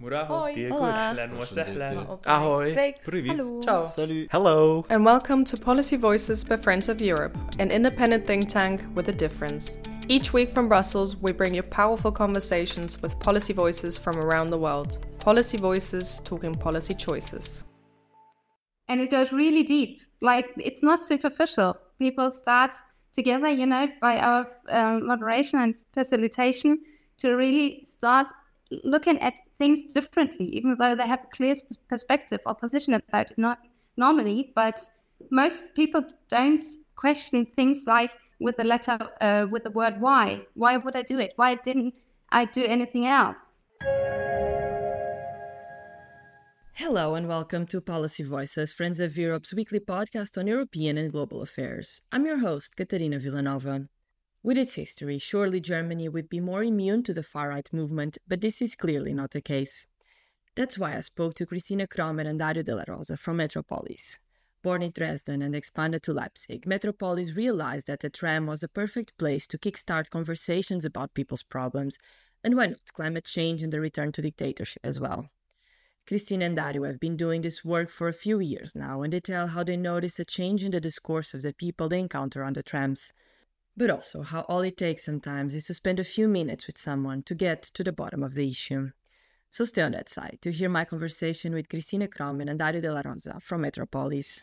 Muraho, Hoi. Hola. ahlan wa sahlan. Ahoy. Sveiki. Privet. Hello. Ciao. Salut. Hello. And welcome to Policy Voices by Friends of Europe, an independent think tank with a difference. Each week from Brussels, we bring you powerful conversations with policy voices from around the world. Policy Voices talking policy choices. And it goes really deep. Like, it's not superficial. People start together, by our moderation and facilitation to really start looking at things differently, even though they have a clear perspective or position about it, not normally. But most people don't question things like with the word why. Why would I do it? Why didn't I do anything else? Hello and welcome to Policy Voices, Friends of Europe's weekly podcast on European and global affairs. I'm your host, Catarina Villanova. With its history, surely Germany would be more immune to the far-right movement, but this is clearly not the case. That's why I spoke to Cristina Kromer and Dario Della Rosa from Metropolis. Born in Dresden and expanded to Leipzig, Metropolis realized that the tram was the perfect place to kickstart conversations about people's problems, and why not climate change and the return to dictatorship as well. Cristina and Dario have been doing this work for a few years now, and they tell how they notice a change in the discourse of the people they encounter on the trams, but also how all it takes sometimes is to spend a few minutes with someone to get to the bottom of the issue. So stay on that side to hear my conversation with Cristina Kromer and Dario Della Rosa from Metropolis.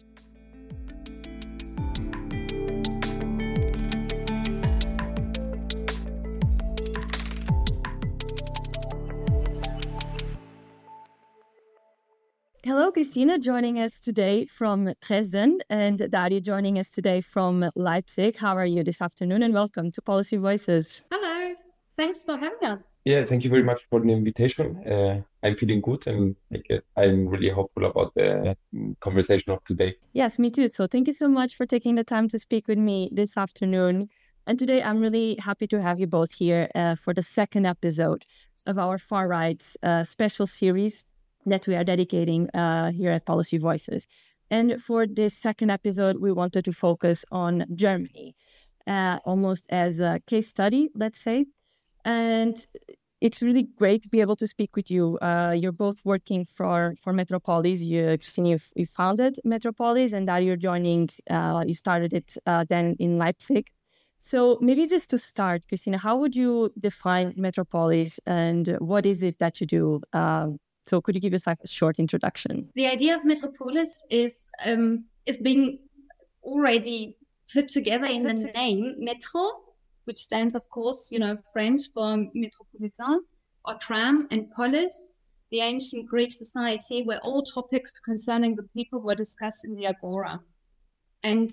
Hello, Cristina, joining us today from Dresden, and Dario joining us today from Leipzig. How are you this afternoon? And welcome to Policy Voices. Hello. Thanks for having us. Yeah, thank you very much for the invitation. I'm feeling good, and I guess I'm really hopeful about the conversation of today. Yes, me too. So thank you so much for taking the time to speak with me this afternoon. And today I'm really happy to have you both here for the second episode of our Far Right special series that we are dedicating here at Policy Voices. And for this second episode, we wanted to focus on Germany, almost as a case study, let's say. And it's really great to be able to speak with you. You're both working for Metropolis. Christine, you founded Metropolis, and Dario, you're joining, you started it then in Leipzig. So maybe just to start, Christina, how would you define Metropolis and what is it that you do? So could you give us a short introduction? The idea of Metropolis is being already put together in the name Metro, which stands, of course, French for Metropolitan or tram, and polis, the ancient Greek society where all topics concerning the people were discussed in the agora. And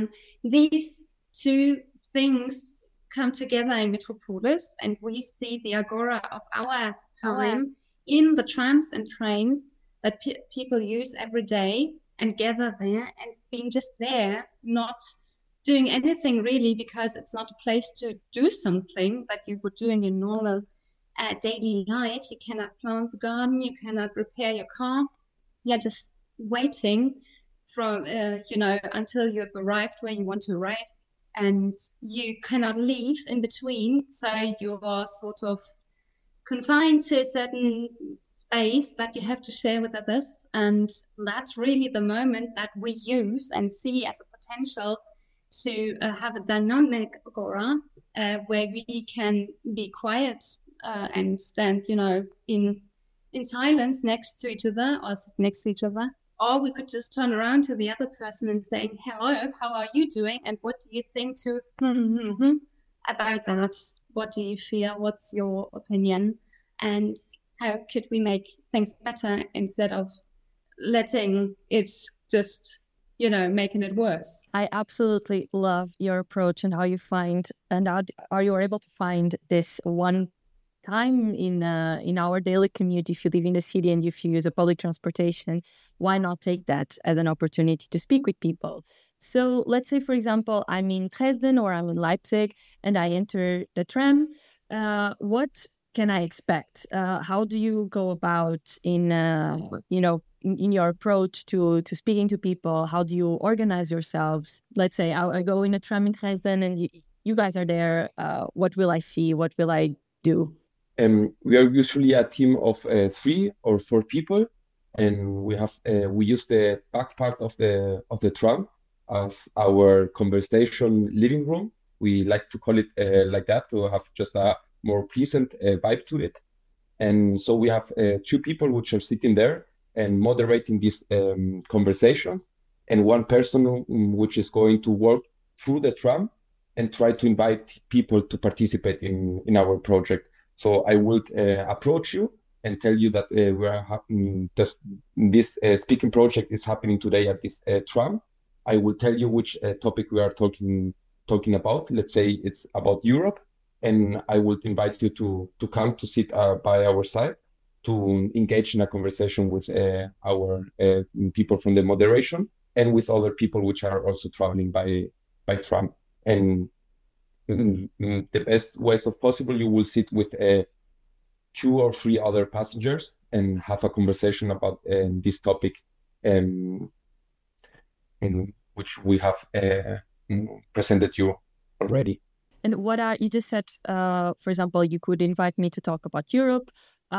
these two things come together in Metropolis, and we see the agora of our time in the trams and trains that people use every day and gather there and being just there, not doing anything really, because it's not a place to do something that you would do in your normal daily life. You cannot plant the garden, you cannot repair your car. You're just waiting from, until you have arrived where you want to arrive, and you cannot leave in between. So you are sort of confined to a certain space that you have to share with others. And that's really the moment that we use and see as a potential to have a dynamic agora where we can be quiet and stand, in silence next to each other or sit next to each other. Or we could just turn around to the other person and say, hello, how are you doing? And what do you think about that? What do you feel? What's your opinion? And how could we make things better instead of letting it just, making it worse? I absolutely love your approach and how you find, and are you able to find this one time in our daily commute. If you live in the city and if you use a public transportation, why not take that as an opportunity to speak with people? So let's say, for example, I'm in Dresden or I'm in Leipzig and I enter the tram. What can I expect? How do you go about in your approach to speaking to people? How do you organize yourselves? Let's say I go in a tram in Dresden and you guys are there. What will I see? What will I do? We are usually a team of 3 or 4 people, and we use the back part of the tram as our conversation living room. We like to call it like that to have just a more pleasant vibe to it. And so we have 2 people which are sitting there and moderating this conversation, and 1 person which is going to walk through the tram and try to invite people to participate in our project. So I would approach you and tell you that this speaking project is happening today at this tram. I will tell you which topic we are talking about. Let's say it's about Europe, and I would invite you to come to sit by our side to engage in a conversation with our people from the moderation and with other people which are also traveling by tram. And the best ways of possible, you will sit with 2 or 3 other passengers and have a conversation about this topic, in which we have presented you already. And you just said, for example, you could invite me to talk about Europe.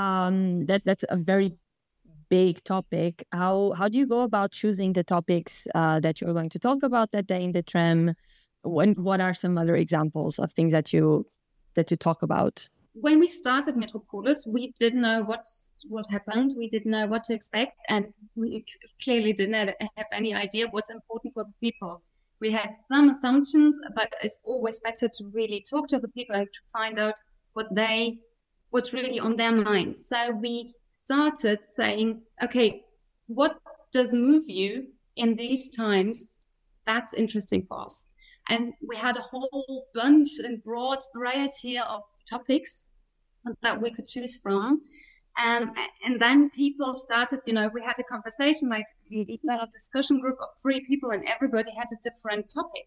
That's a very big topic. How do you go about choosing the topics that you're going to talk about that day in the tram? What are some other examples of things that you talk about? When we started Metropolis, we didn't know what happened. We didn't know what to expect, and we clearly did not have any idea what's important for the people. We had some assumptions, but it's always better to really talk to the people and to find out what's really on their minds. So we started saying, okay, what does move you in these times? That's interesting for us. And we had a whole bunch and broad variety of topics that we could choose from. And then people started, we had a conversation, like a discussion group of 3 people, and everybody had a different topic,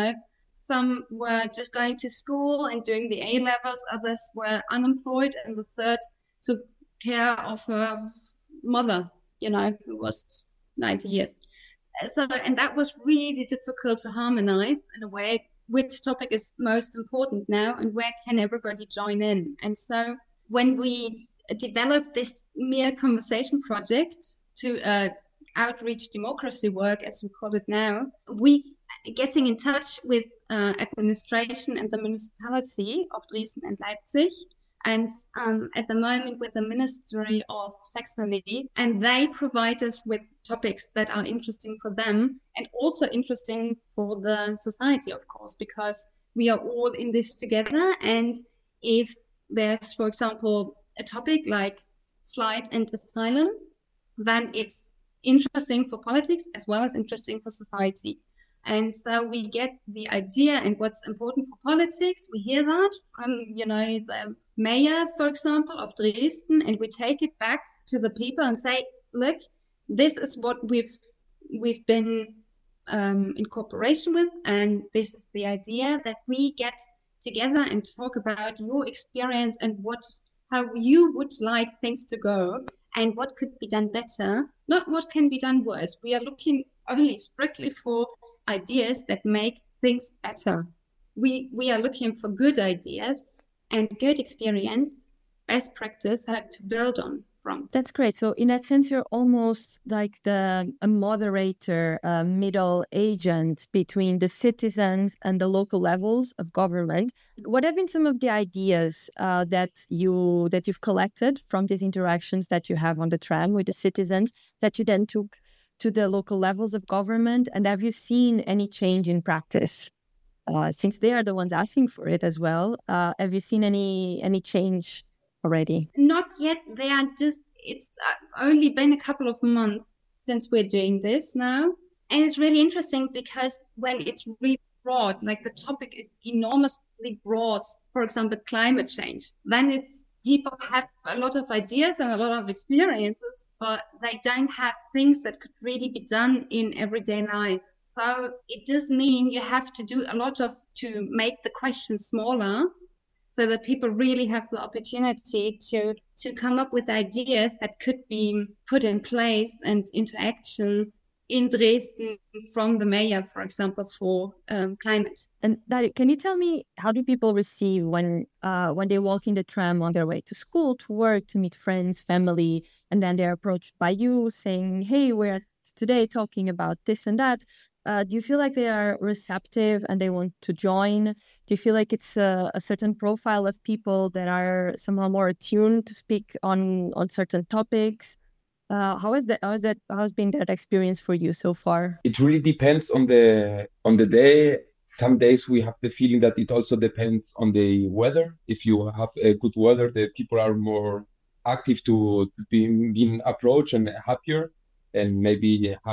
Some were just going to school and doing the A-levels, others were unemployed, and the third took care of her mother, who was 90 years. So, and that was really difficult to harmonize in a way, which topic is most important now and where can everybody join in. And so when we developed this mere conversation project to outreach democracy work, as we call it now, we getting in touch with administration and the municipality of Dresden and Leipzig, and at the moment with the Ministry of Saxony, and they provide us with topics that are interesting for them and also interesting for the society, of course, because we are all in this together. And if there's, for example, a topic like flight and asylum, then it's interesting for politics as well as interesting for society. And so we get the idea and what's important for politics. We hear that from, the mayor, for example, of Dresden, and we take it back to the people and say, look, this is what we've been in cooperation with, and this is the idea that we get together and talk about your experience and how you would like things to go and what could be done better, not what can be done worse. We are looking only strictly for ideas that make things better. We are looking for good ideas and good experience, best practice, how to build on from. That's great. So in that sense, you're almost like a moderator, middle agent between the citizens and the local levels of government. What have been some of the ideas that you've collected from these interactions that you have on the tram with the citizens that you then took to the local levels of government? And have you seen any change in practice? Since they are the ones asking for it as well, have you seen any change already? Not yet. It's only been a couple of months since we're doing this now. And it's really interesting because when it's really broad, like the topic is enormously broad, for example, climate change, then people have a lot of ideas and a lot of experiences, but they don't have things that could really be done in everyday life. So it does mean you have to do a lot to make the question smaller so that people really have the opportunity to come up with ideas that could be put in place and into action in Dresden from the mayor, for example, for climate. And Dario, can you tell me, how do people receive when they walk in the tram on their way to school, to work, to meet friends, family, and then they're approached by you saying, hey, we're today talking about this and that? Do you feel like they are receptive and they want to join? Do you feel like it's a certain profile of people that are somehow more attuned to speak on certain topics? How has been that experience for you so far? It really depends on the day. Some days we have the feeling that it also depends on the weather. If you have a good weather, the people are more active to being approached and happier, and maybe have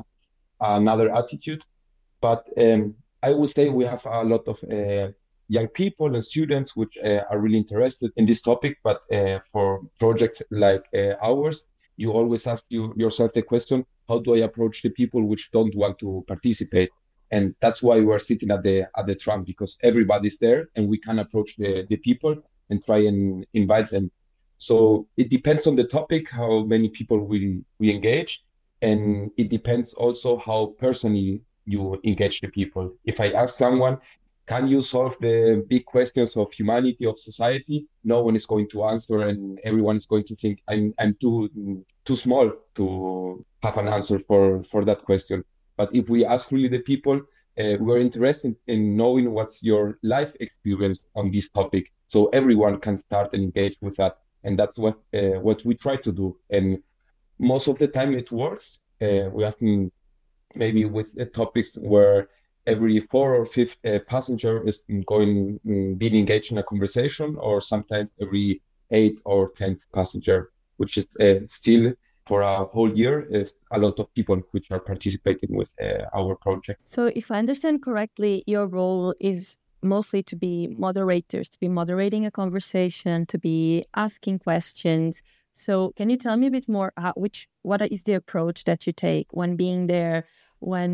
another attitude. But I would say we have a lot of young people and students which are really interested in this topic. But for projects like ours, you always ask yourself the question, how do I approach the people which don't want to participate? And that's why we're sitting at the tram, because everybody's there and we can approach the people and try and invite them. So it depends on the topic, how many people we engage. And it depends also how personally you engage the people. If I ask someone, can you solve the big questions of humanity, of society? No one is going to answer, and everyone is going to think I'm too small to have an answer for that question. But if we ask really the people, we're interested in knowing what's your life experience on this topic, so everyone can start and engage with that. And that's what we try to do. And most of the time it works. We often maybe with topics where every 4 or 5 passenger is being engaged in a conversation, or sometimes every 8 or 10th passenger, which is still for a whole year is a lot of people which are participating with our project. So if I understand correctly, your role is mostly to be moderators, to be moderating a conversation, to be asking questions. So can you tell me a bit more, what is the approach that you take when being there, when,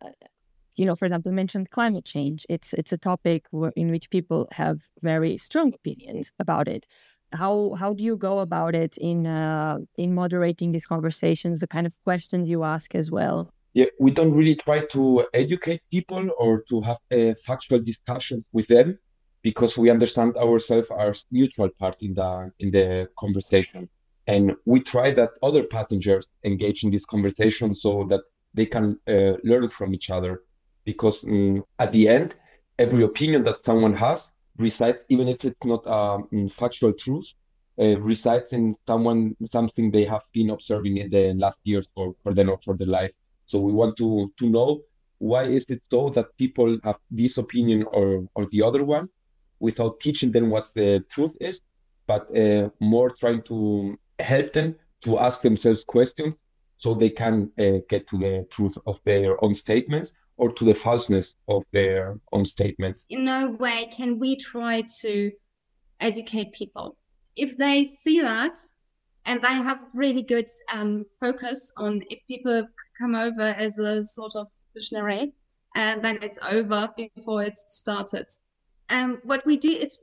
for example, you mentioned climate change. It's a topic in which people have very strong opinions about it. How do you go about it in moderating these conversations, the kind of questions you ask as well? Yeah, we don't really try to educate people or to have factual discussions with them, because we understand ourselves as neutral part in the conversation. And we try that other passengers engage in this conversation so that they can learn from each other. Because at the end, every opinion that someone has resides, even if it's not factual truth, resides in something they have been observing in the last years for them or for their life. So we want to know, why is it so that people have this opinion or the other one, without teaching them what the truth is, but more trying to help them to ask themselves questions so they can get to the truth of their own statements, or to the falseness of their own statements. In no way can we try to educate people. If they see that, and they have really good focus on, if people come over as a sort of visionary, and then it's over before it's started. What we do is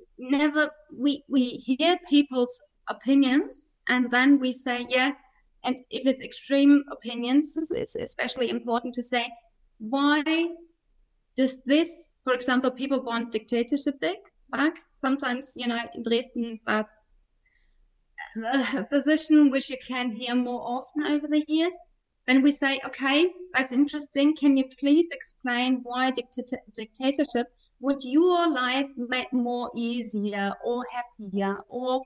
we hear people's opinions, and then we say, yeah, and if it's extreme opinions, it's especially important to say, why does this, for example, people want dictatorship back? Sometimes, in Dresden, that's a position which you can hear more often over the years. Then we say, okay, that's interesting. Can you please explain why dictatorship would your life make more easier or happier or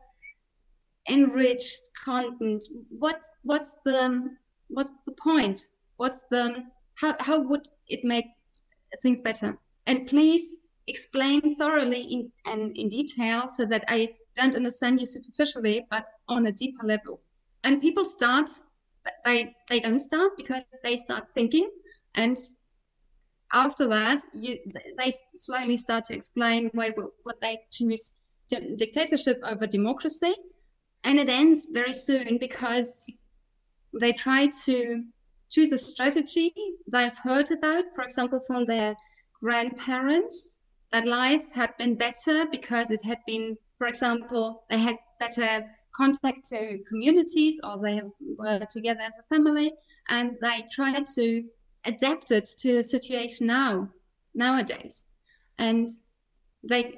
enriched content? What's the point? How would it make things better? And please explain thoroughly in detail, so that I don't understand you superficially, but on a deeper level. And people start, they don't start because they start thinking, and after that, they slowly start to explain why what they choose dictatorship over democracy, and it ends very soon because they try to choose a strategy they've heard about, for example, from their grandparents, that life had been better because it had been, for example, they had better contact to communities, or they were together as a family, and they try to adapt it to the situation nowadays. And they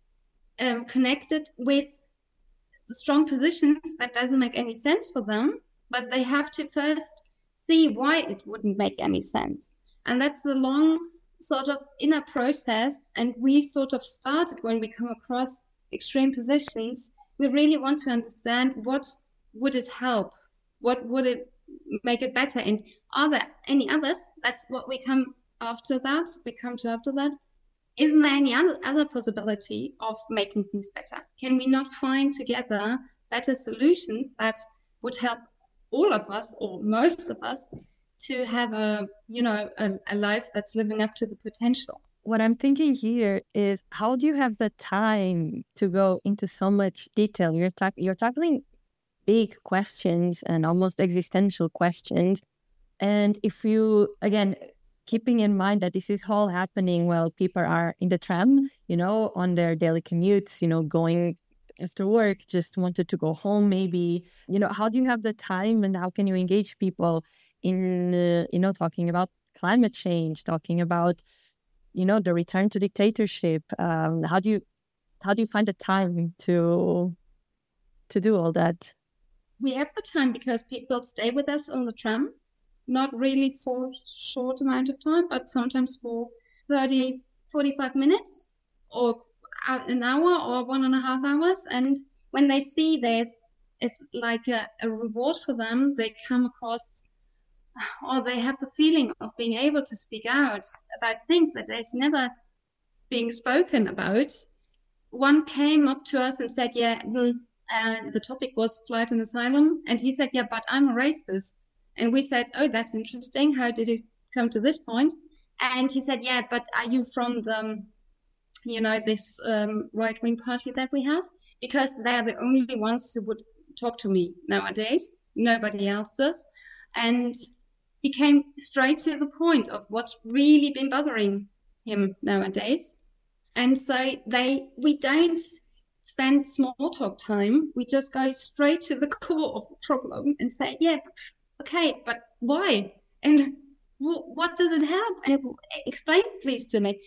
connected with strong positions that doesn't make any sense for them, but they have to first see why it wouldn't make any sense. And that's a long sort of inner process. And we sort of started when we come across extreme positions, we really want to understand what would it help? What would it make it better? And are there any others? That's what we come after that. We come to after that. Isn't there any other possibility of making things better? Can we not find together better solutions that would help all of us, or most of us, to have a life that's living up to the potential? What I'm thinking here is, how do you have the time to go into so much detail? You're tackling big questions and almost existential questions. And if you, again, keeping in mind that this is all happening while people are in the tram, on their daily commutes, going after work, just wanted to go home maybe, how do you have the time, and how can you engage people in, talking about climate change, talking about, the return to dictatorship? How do you find the time to do all that? We have the time because people stay with us on the tram, not really for a short amount of time, but sometimes for 30, 45 minutes or an hour or 1.5 hours. And when they see it's like a reward for them, they come across, or they have the feeling of being able to speak out about things that they've never been spoken about. One came up to us and said, the topic was flight and asylum. And he said, but I'm a racist. And we said, oh, that's interesting. How did it come to this point? And he said, but are you from the, this right-wing party that we have? Because they're the only ones who would talk to me nowadays. Nobody else does. And he came straight to the point of what's really been bothering him nowadays. And so we don't spend small talk time. We just go straight to the core of the problem and say, okay, but why? And what does it help? And explain, please, to me.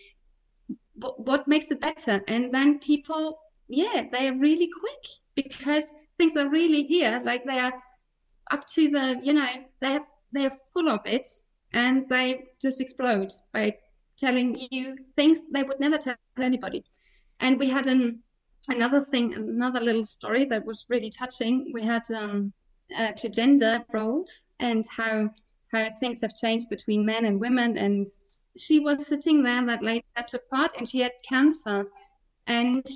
What makes it better? And then people, they are really quick, because things are really here. Like, they are up to the, they're full of it, and they just explode by telling you things they would never tell anybody. And we had another little story that was really touching. We had to gender roles and how things have changed between men and women. And she was sitting there, that lady that took part, and she had cancer. And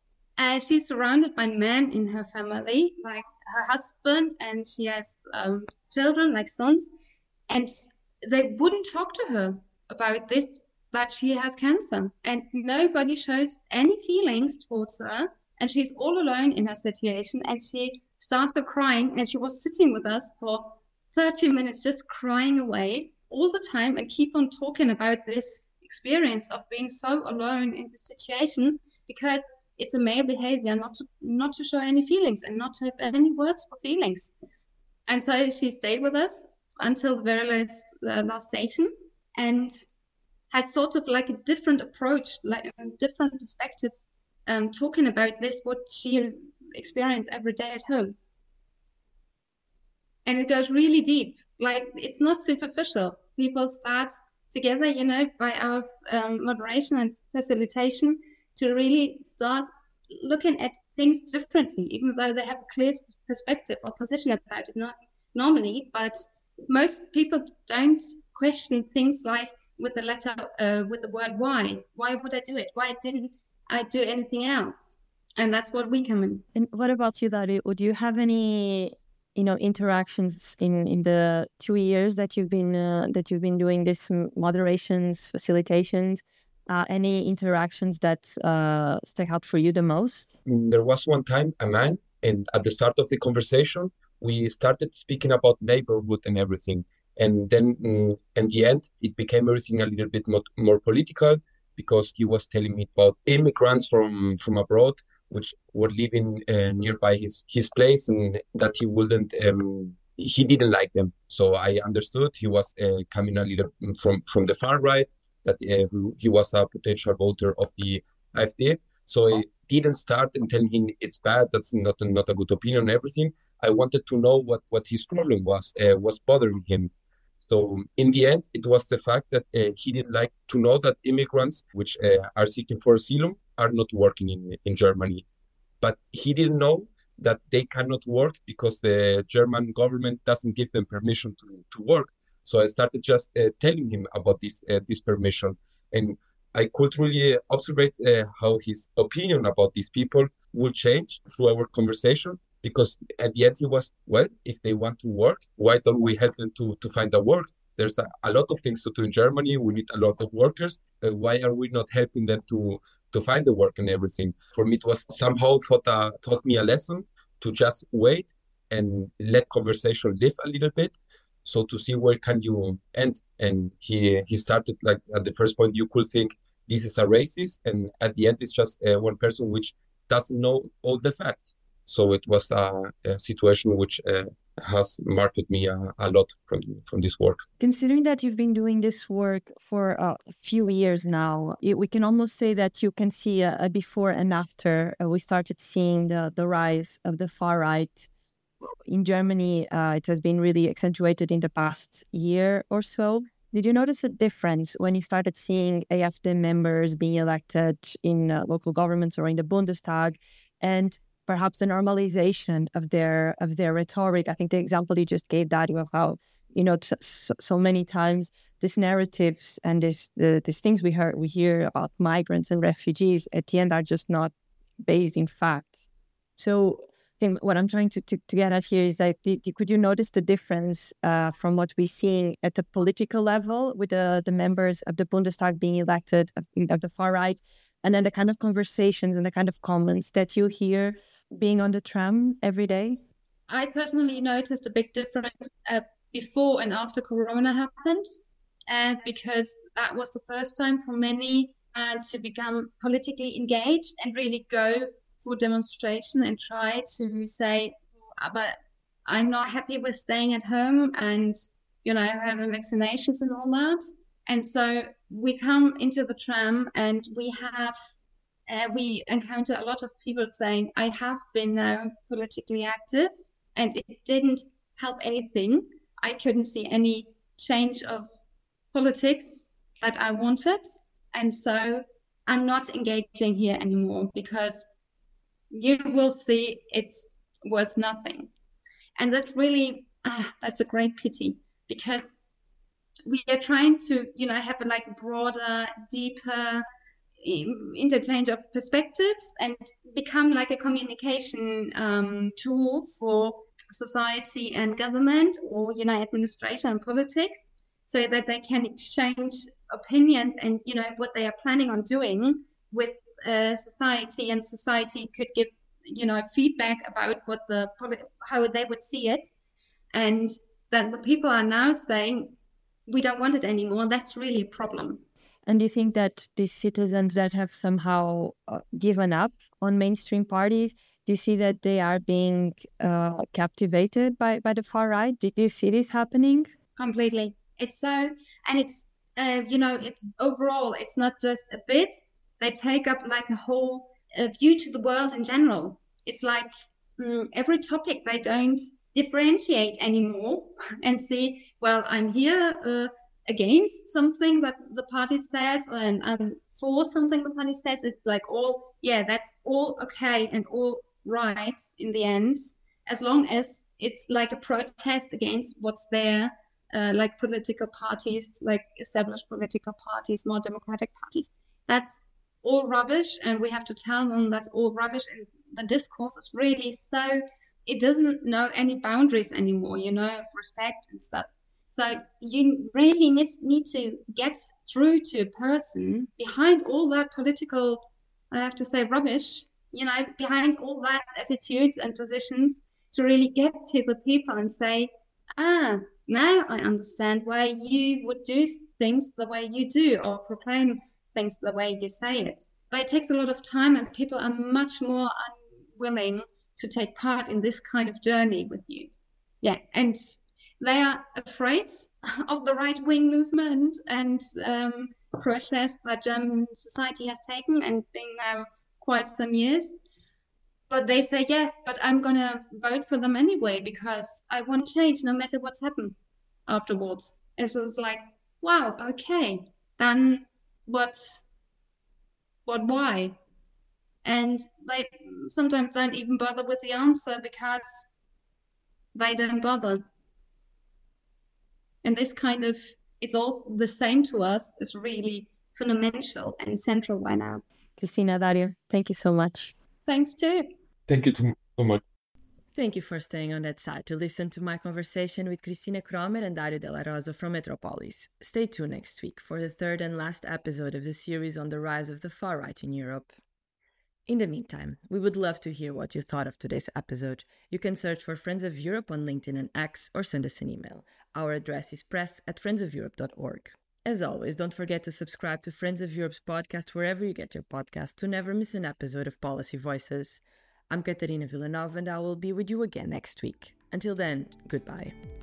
she's surrounded by men in her family, like her husband, and she has children, like sons. And they wouldn't talk to her about this, that she has cancer. And nobody shows any feelings towards her. And she's all alone in her situation. And she started crying, and she was sitting with us for 30 minutes, just crying away all the time, and keep on talking about this experience of being so alone in the situation, because it's a male behavior not to show any feelings and not to have any words for feelings. And so she stayed with us until the very last station, and had sort of like a different approach, like a different perspective, talking about this, what she experienced every day at home. And it goes really deep. Like, it's not superficial. People start together, by our moderation and facilitation, to really start looking at things differently, even though they have a clear perspective or position about it, not normally. But most people don't question things like with the word why. Why would I do it? Why didn't I do anything else? And that's what we come in. And what about you, Dario? Would you have any, interactions in the 2 years that you've been doing this moderations, facilitations? Any interactions that stuck out for you the most? There was one time a man, and at the start of the conversation, we started speaking about neighborhood and everything. And then in the end, it became everything a little bit more political, because he was telling me about immigrants from abroad which were living nearby his place, and that he didn't like them. So I understood he was coming a little from the far right, that he was a potential voter of the AfD. So I didn't start and telling him it's bad, that's not a good opinion and everything. I wanted to know what his problem was bothering him. So in the end, it was the fact that he didn't like to know that immigrants, which are seeking for asylum, are not working in Germany. But he didn't know that they cannot work because the German government doesn't give them permission to work. So I started just telling him about this permission. And I could really observe how his opinion about these people will change through our conversation. Because at the end he was, well, if they want to work, why don't we help them to find a work? There's a lot of things to do in Germany. We need a lot of workers. Why are we not helping them to find the work and everything? For me, it was somehow taught me a lesson to just wait and let conversation live a little bit. So to see where can you end. And he started, like, at the first point, you could think this is a racist. And at the end, it's just one person which doesn't know all the facts. So it was a situation which has marked me a lot from this work. Considering that you've been doing this work for a few years now, we can almost say that you can see a before and after. We started seeing the rise of the far right. In Germany, it has been really accentuated in the past year or so. Did you notice a difference when you started seeing AfD members being elected in local governments or in the Bundestag, and perhaps the normalization of their rhetoric? I think the example you just gave, Dario, of how, so many times these narratives and these things we hear about migrants and refugees at the end are just not based in facts. So I think what I'm trying to get at here is that could you notice the difference from what we're seeing at the political level with the members of the Bundestag being elected of the far right, and then the kind of conversations and the kind of comments that you hear being on the tram every day? I personally noticed a big difference before and after Corona happened, because that was the first time for many to become politically engaged and really go for demonstration and try to say, but I'm not happy with staying at home and, having vaccinations and all that. And so we come into the tram and we encounter a lot of people saying, I have been now politically active and it didn't help anything. I couldn't see any change of politics that I wanted. And so I'm not engaging here anymore because you will see it's worth nothing. And that really, that's a great pity, because we are trying to, have a broader, deeper interchange of perspectives and become like a communication tool for society and government, or administration and politics, so that they can exchange opinions and what they are planning on doing with society, and society could give feedback about how they would see it. And then the people are now saying we don't want it anymore. That's really a problem. And do you think that these citizens that have somehow given up on mainstream parties, do you see that they are being captivated by the far right? Did you see this happening? Completely. It's so, and it's, it's overall, it's not just a bit. They take up like a whole view to the world in general. It's like every topic they don't differentiate anymore and see, well, I'm here against something that the party says, and I'm for something the party says. It's like that's all okay and all right in the end, as long as it's like a protest against what's there, like political parties, like established political parties, more democratic parties. That's all rubbish, and we have to tell them that's all rubbish. And the discourse is really so, it doesn't know any boundaries anymore, of respect and stuff. So you really need to get through to a person behind all that political, I have to say, rubbish, behind all that attitudes and positions, to really get to the people and say, now I understand why you would do things the way you do, or proclaim things the way you say it. but it takes a lot of time, and people are much more unwilling to take part in this kind of journey with you. Yeah, and they are afraid of the right-wing movement and process that German society has taken and been now quite some years. But they say, yeah, but I'm going to vote for them anyway because I want change no matter what's happened afterwards. And so it's like, wow, okay, then why? And they sometimes don't even bother with the answer because they don't bother. And this kind of, it's all the same to us, is really fundamental and central right now. Cristina, Dario, thank you so much. Thanks too. Thank you so much. Thank you for staying on that side to listen to my conversation with Cristina Kromer and Dario Della Rosa from Metropolis. Stay tuned next week for the third and last episode of the series on the rise of the far right in Europe. In the meantime, we would love to hear what you thought of today's episode. You can search for Friends of Europe on LinkedIn and X or send us an email. Our address is press@friendsofeurope.org. As always, don't forget to subscribe to Friends of Europe's podcast wherever you get your podcasts to never miss an episode of Policy Voices. I'm Catarina Villanova and I will be with you again next week. Until then, goodbye.